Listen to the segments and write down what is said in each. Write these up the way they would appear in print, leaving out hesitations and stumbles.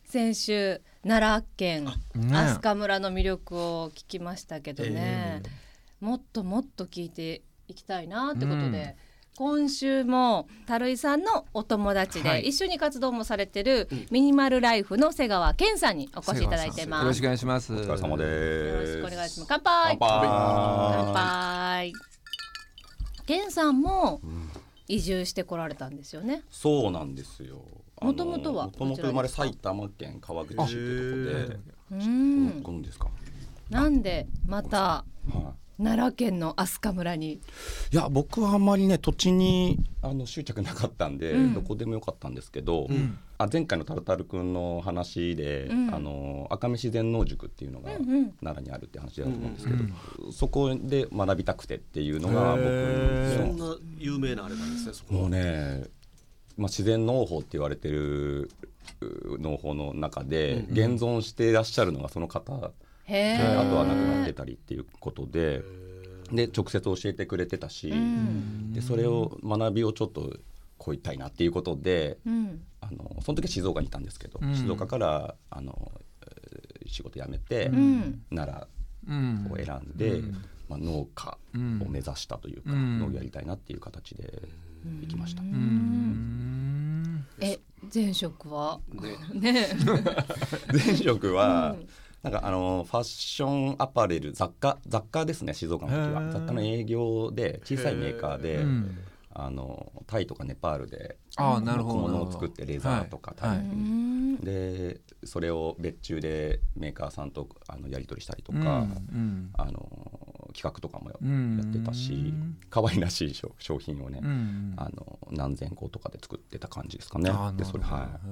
先週奈良県飛鳥村の魅力を聞きましたけどね、もっともっと聞いていきたいなってことで、今週も樽井さんのお友達で一緒に活動もされてるミニマルライフの瀬川健さんにお越しいただいてます。 よろしくお願いします。 お疲れ様です。 よろしくお願いします。乾杯。乾杯。健さんも移住してこられたんですよね。 そうなんですよ。 もともとは生まれ埼玉県川口市ってとこで、ご存知ですか？ なんでまた奈良県の飛鳥村に？ いや、僕はあんまりね土地に執着なかったんで、どこでもよかったんですけど、前回のタルタルくんの話で、赤見自然農塾っていうのが奈良にあるって話だと思うんですけど、そこで学びたくてっていうのが僕の。 そんな有名なあれなんですね。そこもうね、自然農法って言われてる農法の中で現存していらっしゃるのがその方、あとは亡くなってたりっていうことで、直接教えてくれてたし、でそれを学びをちょっとこういったいなっていうことで、その時は静岡にいたんですけど、静岡から仕事辞めて、奈良を選んで、農家を目指したというか、農業やりたいなっていう形で行きました。 前職はね前職はなんかファッションアパレル雑貨ですね。静岡の時は雑貨の営業で小さいメーカーで、タイとかネパールで小物を作ってレザーとかタイで、それを別注でメーカーさんとやり取りしたりとか、企画とかもやってたし、可愛らしい商品をね、何千個とかで作ってた感じですかね。でそれ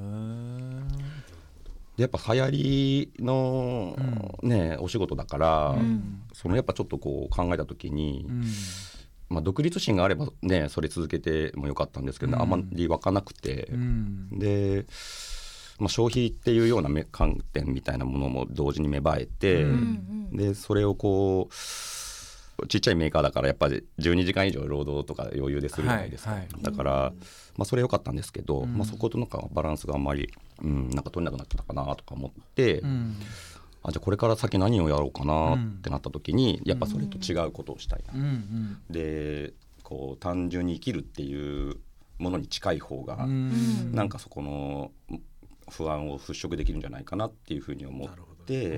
でやっぱ流行りの、お仕事だから、そのやっぱちょっとこう考えた時に、独立心があればねそれ続けてもよかったんですけど、あんまり湧かなくて、で、消費っていうような観点みたいなものも同時に芽生えて、でそれをこうちっちゃいメーカーだからやっぱり12時間以上労働とか余裕でするじゃないですか、だから、それ良かったんですけど、そことなんかバランスがあんまり、なんか取れなくなってたかなとか思って、じゃあこれから先何をやろうかなってなった時に、やっぱそれと違うことをしたいな、でこう単純に生きるっていうものに近い方が、なんかそこの不安を払拭できるんじゃないかなっていうふうに思って、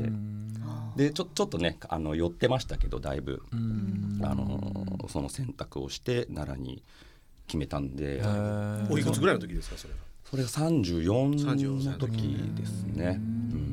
でちょっとね寄ってましたけど、だいぶその選択をして奈良に決めたんで。 おいくつぐらいの時ですか？それが 34の時ですね。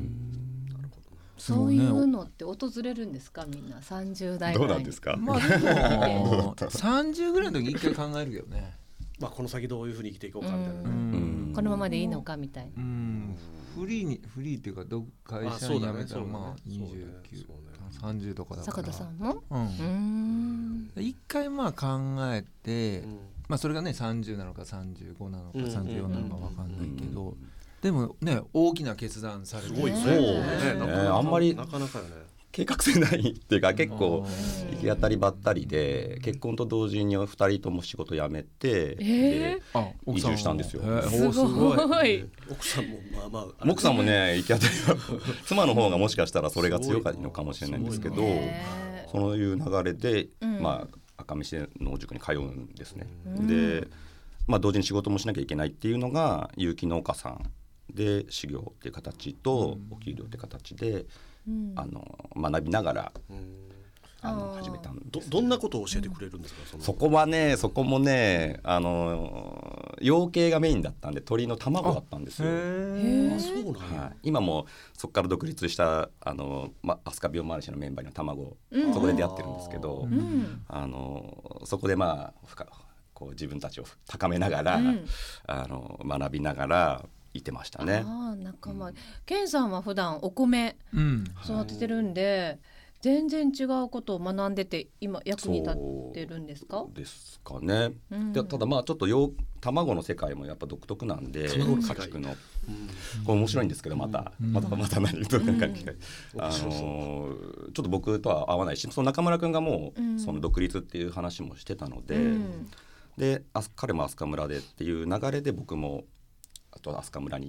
そういうのって訪れるんですか？みんな30代ぐらい。 どうなんですか？ でも30ぐらいの時一回考えるけどね。 この先どういうふうに生きていこうかみたいな、 このままでいいのかみたいな。 フリーっていうか会社に辞めたら29、30とかだから。 坂田さんも？ 一回考えて、それがね30なのか35なのか34なのか分かんないけど、でもね大きな決断されて、 すごいですね。 あんまりなかなかよね。 計画性ないっていうか、結構行き当たりばったりで、結婚と同時に2人とも仕事辞めて、で移住したんですよ。 すごい。 奥さんも奥さんもね行き当たりは妻の方がもしかしたらそれが強かったのかもしれないんですけど、そういう流れで、赤見自然農塾に通うんですね。で、同時に仕事もしなきゃいけないっていうのが有機農家さんで修行っていう形とお給料って形で、学びながら始めたんです。 どんなことを教えてくれるんですか？ そこもね養鶏がメインだったんで、鳥の卵だったんですよ。今もそこから独立した飛鳥ビオマルシェのメンバーの卵、そこで出会ってるんですけど、そこでこう自分たちを高めながら、学びながらいてましたね。 仲間、ケンさんは普段お米育ててるんで、全然違うことを学んでて今役に立ってるんですか？ ですかね。ただちょっと卵の世界もやっぱ独特なんで、家畜のこれ面白いんですけど、また何となんかちょっと僕とは合わないし、その中村くんがもうその独立っていう話もしてたので、で彼も飛鳥村でっていう流れで、僕もあと飛鳥村に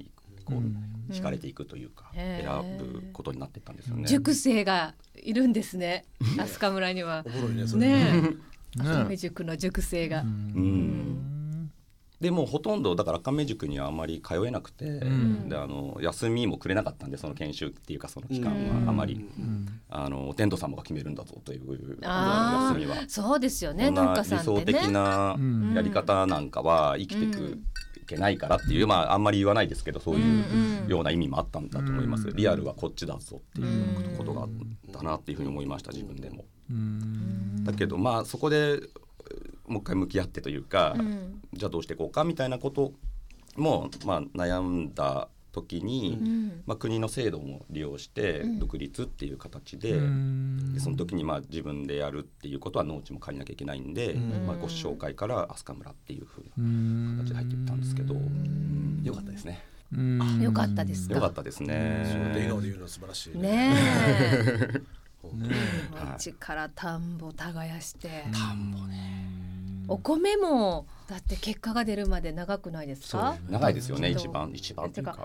こう惹かれていくというか、選ぶことになっていったんですよね。 塾生がいるんですね、飛鳥村には。 おもろいねそれね赤目塾の塾生が。 でもうほとんどだから赤目塾にはあまり通えなくて、で休みもくれなかったんで、その研修っていうかその期間はあまり、お天道様が決めるんだぞという休みは。 そうですよね、農家さんってね。 理想的なやり方なんかは生きていくいけないからっていう、まああんまり言わないですけど、そういうような意味もあったんだと思います。リアルはこっちだぞっていうことがあったなっていうふうに思いました、自分でも。だけどまあそこでもう一回向き合ってというか、じゃあどうしていこうかみたいなことも、まあ、悩んだ時に、まあ、国の制度も利用して独立っていう形で、その時にまあ自分でやるっていうことは農地も借りなきゃいけないんで、まあ、ご紹介から飛鳥村っていう風な形で入っていったんですけど、よかったですね。 よかったですか。 よかったですね。 それで笑顔で言うのは素晴らしいね。町から田んぼ耕して、 田んぼね、 お米もだって結果が出るまで長くないですか。 長いですよね、一番っていうか、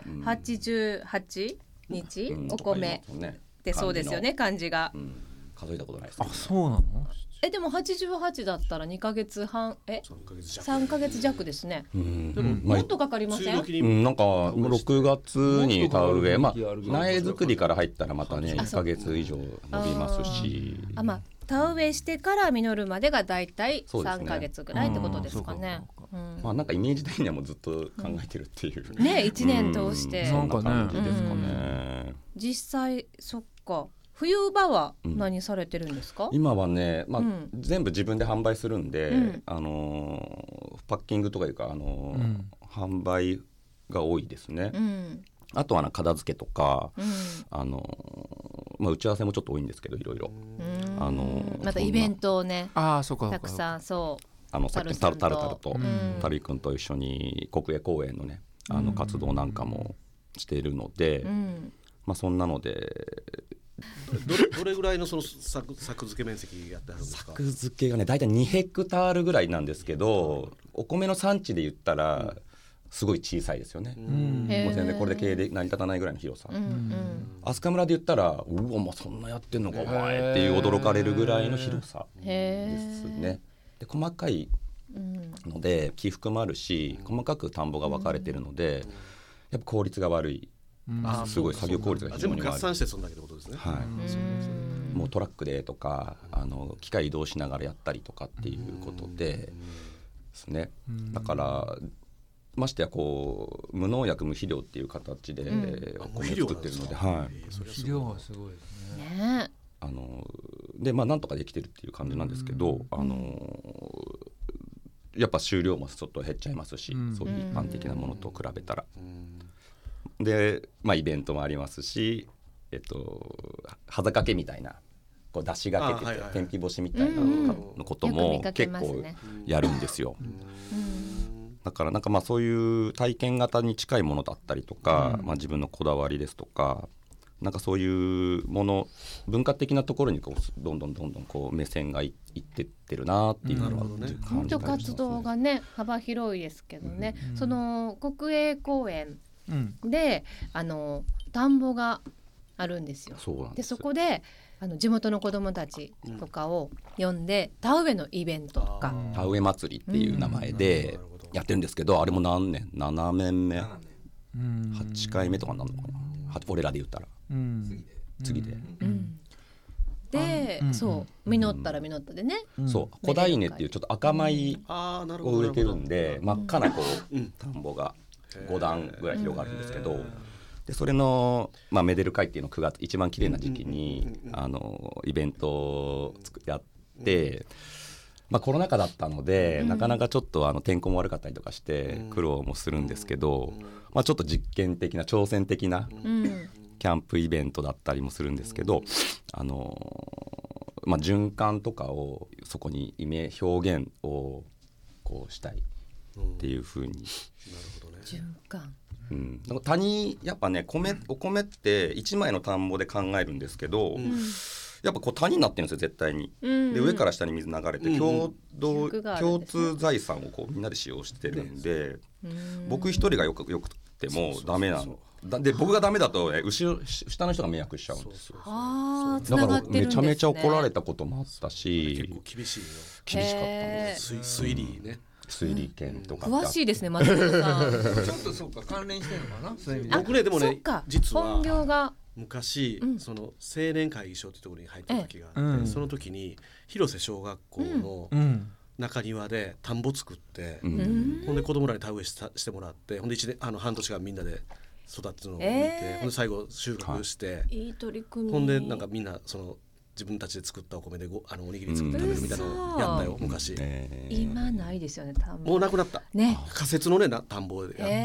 88日お米ってそうですよね、漢字が。 数えたことないです。 あ、そうなの。 でも88だったら2ヶ月半3ヶ月弱ですね。でももっとかかりません？ なんか6月に田植え、まあ苗作りから入ったらまたね1ヶ月以上伸びますし、 まあ田植えしてから実るまでがだいたい3ヶ月ぐらいってことですかね。 まあなんかイメージ的にはもうずっと考えてるっていうね、1年通してそんな感じですかね。 実際そっか。冬場は何されてるんですか？ 今はね、まあ全部自分で販売するんで、パッキングとかいうか販売が多いですね。あとは片付けとか、まあ打ち合わせもちょっと多いんですけど、いろいろまたイベントをね、 たくさん、そうさっきタルタルとタビ君と一緒に国営公園のね活動なんかもしているので、まあそんなので。 どれぐらいのその作付け面積やってあるんですか？ 作付けがね、だいたい2ヘクタールぐらいなんですけど、お米の産地で言ったらすごい小さいですよね。もう全然これで経営で成り立たないぐらいの広さ。飛鳥村で言ったら、うわ、まあそんなやってんのかお前っていう驚かれるぐらいの広さですね。で細かいので起伏もあるし、細かく田んぼが分かれてるので、やっぱ効率が悪い。すごい作業効率が非常に悪い。 全部合算してそんだけのことですね。 はい。もうトラックでとか機械移動しながらやったりとかっていうことですね。だからましてやこう無農薬無肥料っていう形でお米を作ってるので、 肥料はすごいですね。 でまあなんとかできてるっていう感じなんですけど、やっぱ収量もちょっと減っちゃいますし、そういう一般的なものと比べたら。でまあイベントもありますし、はざかけみたいなこう出しがけて天日干しみたいなのことも結構やるんですよ。だからなんかまあそういう体験型に近いものだったりとか、まあ自分のこだわりですとか、なんかそういうもの文化的なところにこうどんどんこう目線がいってってるなっていうのは感じたりしますね。 本当活動がね幅広いですけどね、その国営公園で田んぼがあるんですよ。でそこで地元の子どもたちとかを呼んで田植えのイベントとか、 田植え祭りっていう名前でやってるんですけど、あれも何年7年目8回目とかになるのかな、俺らで言ったら次で、 でそう実ったら実ったでね、 そう小田稲っていうちょっと赤米を植えてるんで、真っ赤なこう田んぼが5段ぐらい広がるんですけど、でそれの、まあ、めでる会っていうのを9月一番綺麗な時期にイベントをやって、まあ、コロナ禍だったので、なかなかちょっと天候も悪かったりとかして苦労もするんですけど、まあ、ちょっと実験的な挑戦的なキャンプイベントだったりもするんですけど、まあ、循環とかをそこに表現をこうしたいっていう風に、なるほどね、循環、 なんか谷やっぱねお米って1枚の田んぼで考えるんですけど、やっぱこう谷になってるんですよ絶対に、で上から下に水流れて共通財産をこうみんなで使用してるんで、僕一人がよくてもダメなで僕がダメだと下の人が迷惑しちゃうんですよ。だからめちゃめちゃ怒られたこともあったし、 結構厳しいよ。 厳しかったんです。 推理ね、 推理権とか詳しいですね松本さんちょっとそうか関連してるのかな、そういう意味で。 僕ねでもね実は本業が昔、その青年会議所ってところに入った時があって、その時に広瀬小学校の中庭で田んぼ作って、ほんで子供らに田植えしてもらって、ほんで半年間みんなで育つのを見て、ほんで最後収穫して、 いい取り組み。 ほんでなんかみんなその自分たちで作ったお米でおにぎり作って食べるみたいなのをやったよ昔。 今ないですよね、田んぼ。 もうなくなったね。仮設のね田んぼでやって、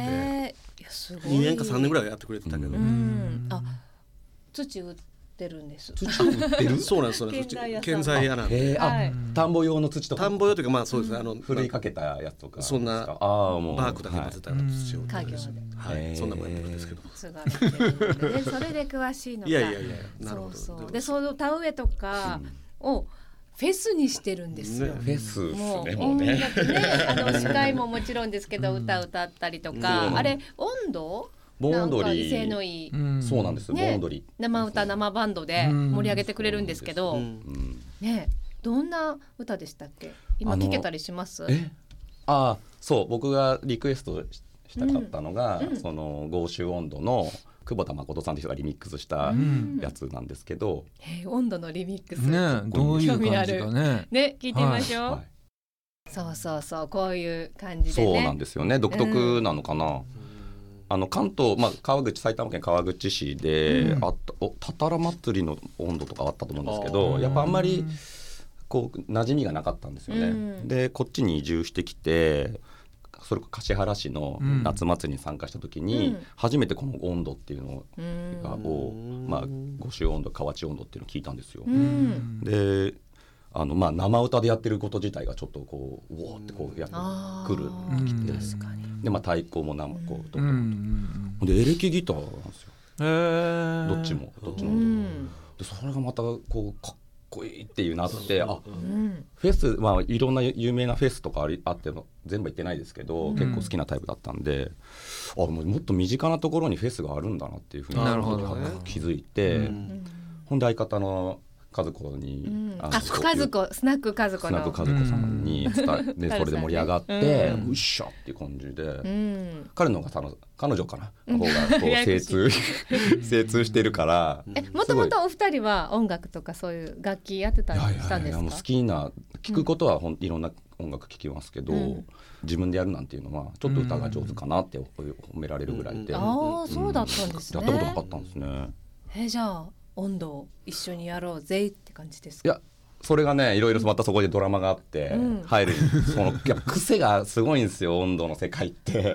いやすごい 2年か3年ぐらいやってくれてたけど、 あ、土売ってるんです。 土売ってるそうなんですよね。建材屋なんで、 田んぼ用の土とか。 田んぼ用というかまあそうですね、 ふるいかけたやつとか、 そんなバークだけ混ぜたような土を家業で、 そんなもんですけど、 それで詳しいのか。 いやなるほど。 でその田植えとかをフェスにしてるんですよ。 フェスもう音楽ね、司会ももちろんですけど、歌ったりとか、あれ温度盆踊り、 威勢のいい、 そうなんですよ、盆踊り生歌生バンドで盛り上げてくれるんですけど、ね、どんな歌でしたっけ？今聞けたりします？ そう、僕がリクエストしたかったのが、その豪州温度の久保田誠さんという人がリミックスしたやつなんですけど、 温度のリミックスね、どういう感じかね、 聞いてみましょう。そうこういう感じでね。 そうなんですよね、独特なのかな。関東、埼玉県川口市で、たたら祭りの温度とかあったと思うんですけど、やっぱあんまりこう馴染みがなかったんですよね。でこっちに移住してきて、それこそ橿原市の夏祭りに参加した時に、初めてこの温度っていうのを、五州温度河内温度っていうのを聞いたんですよ。で生歌でやってること自体がちょっとこうおーってこうやってくるきて、で太鼓も生こうとかでエレキギターなんですよ、どっちもでそれがまたこうかっこいいっていうなって、フェス、いろんな有名なフェスとかあっても全部行ってないですけど、結構好きなタイプだったんで、もっと身近なところにフェスがあるんだなっていうふうに気づいて、ほんで相方の和子に、 スナック和子のさんに伝えでそれで盛り上がって、うっしゃっていう感じで、彼のが彼女かな方がこう精通してるから。 もともとお二人は音楽とかそういう楽器やってたりしたんですか？ もう好きな聞くことはいろんな音楽聴きますけど、自分でやるなんていうのはちょっと歌が上手かなって褒められるぐらいで、 そうだったんですね。 やったことなかったんですね。 じゃあ温度を一緒にやろうぜって感じですか？ いや、それがね、いろいろまたそこでドラマがあって入る、やっぱ癖がすごいんですよ、温度の世界って。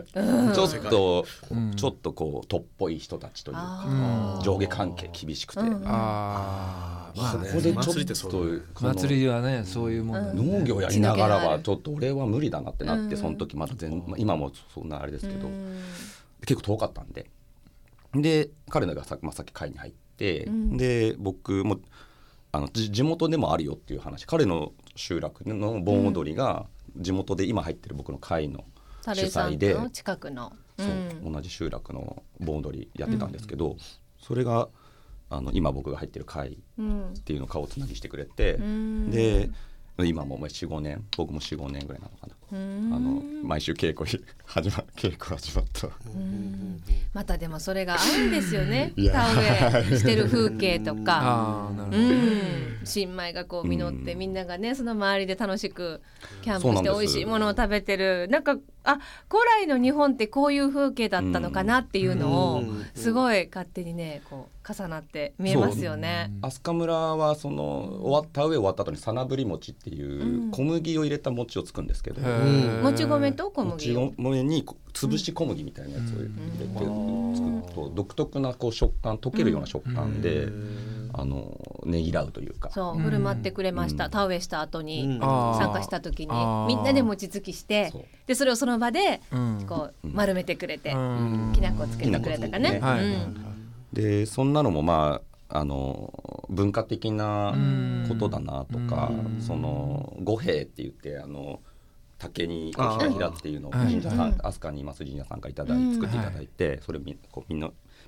ちょっとこうとっぽい人たちというか、上下関係厳しくて、そこでちょっと祭りはね、そういうもん農業やりながらはちょっと俺は無理だなってなって、その時まだ今もそんなあれですけど、結構遠かったんで彼らがさっき会に入って、で僕も地元でもあるよっていう話、彼の集落の盆踊りが地元で今入ってる僕の会の主催で、 近くの、 同じ集落の盆踊りやってたんですけど、それが今僕が入ってる会っていうのを顔つなぎしてくれて、で今も4、5年、僕も4、5年ぐらいなのかな、毎週稽古始まった。 またでもそれが合うんですよね。田植えしてる風景とか、新米がこう実って、みんながねその周りで楽しくキャンプして美味しいものを食べてる、なんか古来の日本ってこういう風景だったのかなっていうのをすごい勝手にねこう重なって見えますよね。 飛鳥村はその田植え終わった後にさなぶり餅っていう小麦を入れた餅をつくんですけど、 もち米と小麦を、 もち米に潰し小麦みたいなやつを入れてつくと独特なこう食感、溶けるような食感でねぎらうというか、 そう振る舞ってくれました。田植えした後に参加した時にみんなで餅つきして、でそれをその場でこう丸めてくれて、きな粉つけてくれたかね。 でそんなのも文化的なことだなとか、その五兵って言って竹にひらひらっていうのを神社さん、飛鳥にいます神社さんから作っていただいて、それみんな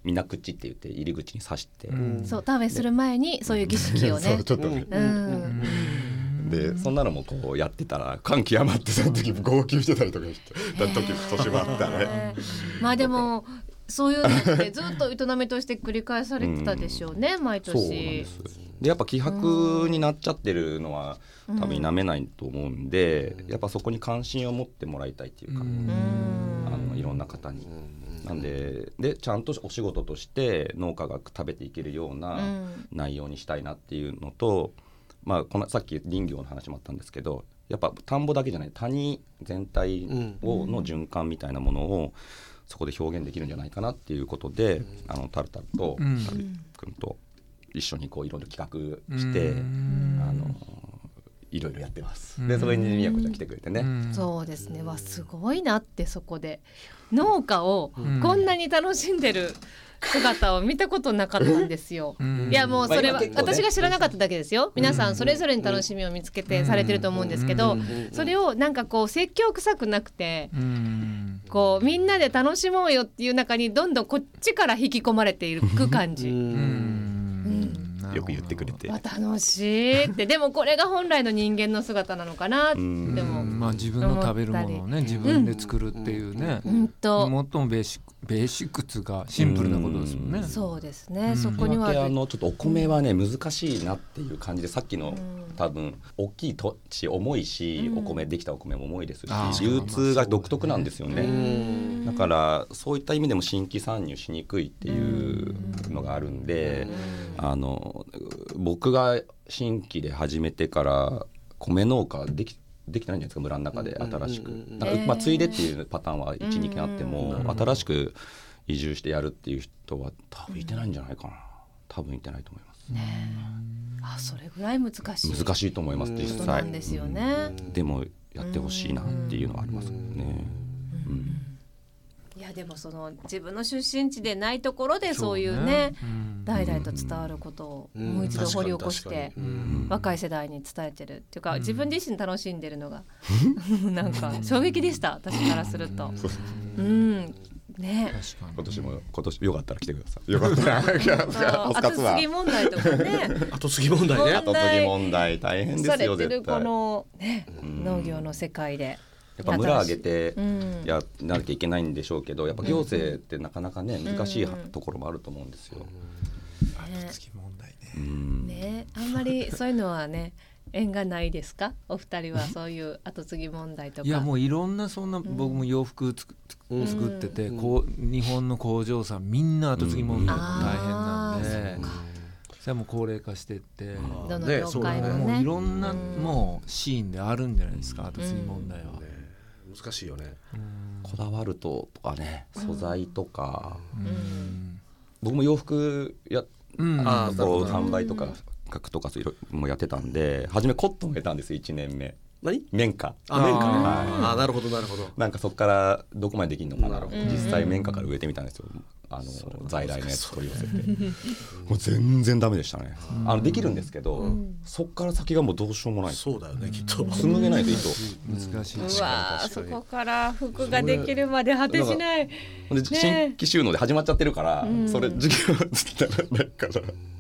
水口って言って入り口に刺して、 そう田植えする前にそういう儀式をねそうちょっとね、でそんなのもこうやってたら感極まってその時号泣してたりとかして年もあったね。 まあでもそういうのってずっと営みとして繰り返されてたでしょうね、毎年。 そうなんです。でやっぱ気迫になっちゃってるのは多分否めないと思うんで、やっぱそこに関心を持ってもらいたいっていうか、いろんな方に。なんでちゃんとお仕事として農家が食べていけるような内容にしたいなっていうのと、まあ、さっき林業の話もあったんですけど、やっぱ田んぼだけじゃない谷全体の循環みたいなものをそこで表現できるんじゃないかなっていうことで、タルタルとタル君と一緒にこういろいろ企画して、いろいろやってます。でそれに宮子ちゃん来てくれてね、 そうですね、すごいなって。そこで農家をこんなに楽しんでる姿を見たことなかったんですよ。いやもうそれは私が知らなかっただけですよ。皆さんそれぞれに楽しみを見つけてされてると思うんですけど、それをなんかこう説教臭くなくて、こうみんなで楽しもうよっていう中にどんどんこっちから引き込まれていく感じ。 よく言ってくれて、 楽しいって。でもこれが本来の人間の姿なのかなっても、 まあ、自分の食べるものをね自分で作るっていうね、最もベーシックつがシンプルなことですもんね。 そうですね、そこにはちょっとお米はね難しいなっていう感じで、さっきの多分大きい土地重いし、お米できたお米も重いですし、流通が独特なんですよね。だからそういった意味でも新規参入しにくいっていうのがあるんで、僕が新規で始めてから米農家できてないんじゃないですか、村の中で新しく。まあ、ついでっていうパターンは 1,2 件あっても、新しく移住してやるっていう人は多分いてないんじゃないかな。多分いてないと思います。 それぐらい難しいと思います実際。 なんですよね。 でもやってほしいなっていうのはありますね。 いやでもその自分の出身地でないところでそういうね代々と伝わることをもう一度掘り起こして若い世代に伝えてるっていうか、自分自身楽しんでるのがなんか衝撃でした、私からすると。ね、 今年よかったら来てください。よかったら後継ぎ問題とかね後継ぎ問題ね、 後継ぎ問題大変ですよ。 されてるこのね農業の世界でやっぱ村上げてやらなきゃいけないんでしょうけど、やっぱ行政ってなかなかね難しいところもあると思うんですよ。 後継ぎ問題ね。あんまりそういうのはね縁がないですか、お二人は。そういう後継ぎ問題とか。 いやもういろんなそんな、僕も洋服作ってて、日本の工場さんみんな後継ぎ問題も大変なんで、それはもう高齢化してって、 どの業界もねもういろんなもうシーンであるんじゃないですか、後継ぎ問題は。 難しいよね。 こだわるとかね、素材とか、僕も洋服販売とか学とかもやってたんで、初めコットンを得たんですよ、1年目。綿花。 なるほどなるほど。 なんかそこからどこまでできるのかな、実際綿花から植えてみたんですよ。在来のやつ取り寄せてもう全然ダメでしたね。できるんですけど、そこから先がもうどうしようもない。 そうだよね、きっと紡げないと糸難しい。 うわそこから服ができるまで果てしない。 新規収納で始まっちゃってるから、それ時期は伝わらないから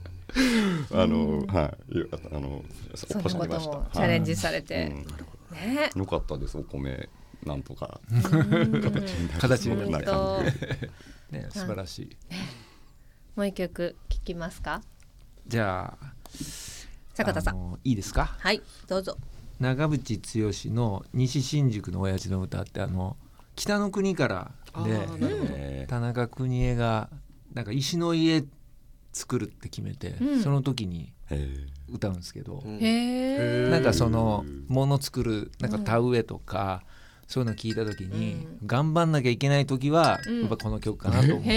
そんなこともチャレンジされて、 よかったです。お米なんとか形になる感じね、素晴らしい。 もう一曲聴きますか。 じゃあ坂田さんいいですか。 はいどうぞ。 長渕剛の西新宿の親父の歌って、北の国からで、田中邦衛がなんか石の家作るって決めて、その時に歌うんですけど、なんかその物作るなんか田植えとか、そういうの聞いた時に、頑張んなきゃいけない時はやっぱこの曲かなと思って、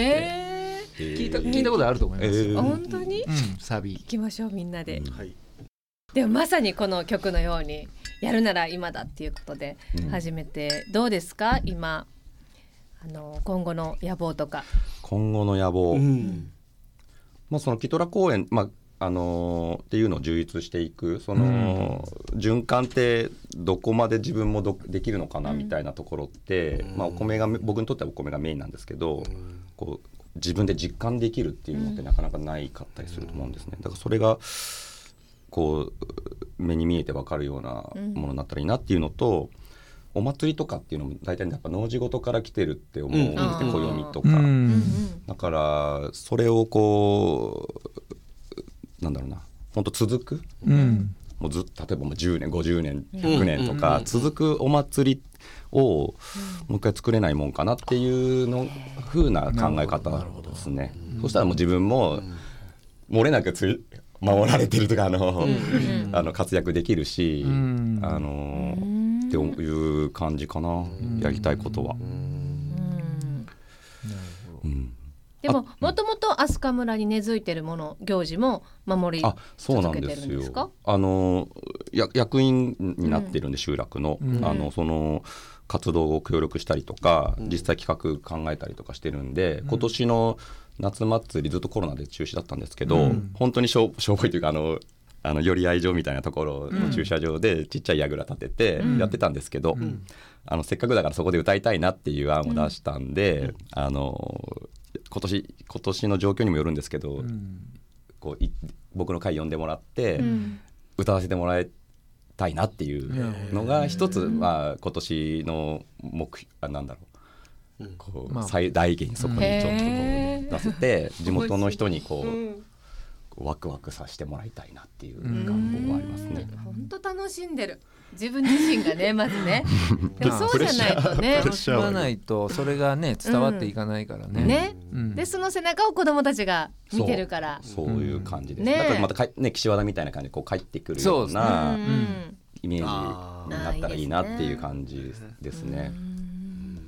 聞いたことあると思います。 本当に、 サビ聞きましょうみんなで。でもまさにこの曲のようにやるなら今だっていうことで始めて、どうですか今今後の野望とか。 今後の野望、そのキトラ公園、っていうのを充実していく、その循環ってどこまで自分もできるのかなみたいなところって、お米が僕にとってはお米がメインなんですけど、こう自分で実感できるっていうのってなかなかないかったりすると思うんですね。だからそれがこう目に見えて分かるようなものになったらいいなっていうのと、お祭りとかっていうのも大体やっぱ農事事から来てるって思うんですね、暦とか。だからそれをこうなんだろうな、本当続く、もう例えば10年50年100年とか続くお祭りをもう一回作れないもんかなっていうの風な考え方ですね。そしたらもう自分も漏れなく守られてるとか活躍できるし、っていう感じかな、やりたいことは。 でももともと飛鳥村に根付いてるもの行事も守り続けてるんですか？ 役員になってるんで、集落の、その活動を協力したりとか、実際企画考えたりとかしてるんで、今年の夏祭りずっとコロナで中止だったんですけど、本当にしょぼいというか寄り合い場みたいなところの駐車場でちっちゃい櫓立ててやってたんですけど、せっかくだからそこで歌いたいなっていう案を出したんで、今年の状況にもよるんですけど、こう僕の会呼んでもらって、歌わせてもらいたいなっていうのが一つ、今年のなんだろう、こう最大限にそこにちょっとこう出せて、地元の人にこうワクワクさせてもらいたいなっていう願望はありますね。 本当楽しんでる、自分自身がねまずね。でもそうじゃないとね、 楽しまないとそれがね伝わっていかないからね。 でその背中を子どもたちが見てるから、 そういう感じです。だからまた岸和田みたいな感じでこう帰ってくるようなイメージになったらいいなっていう感じですね。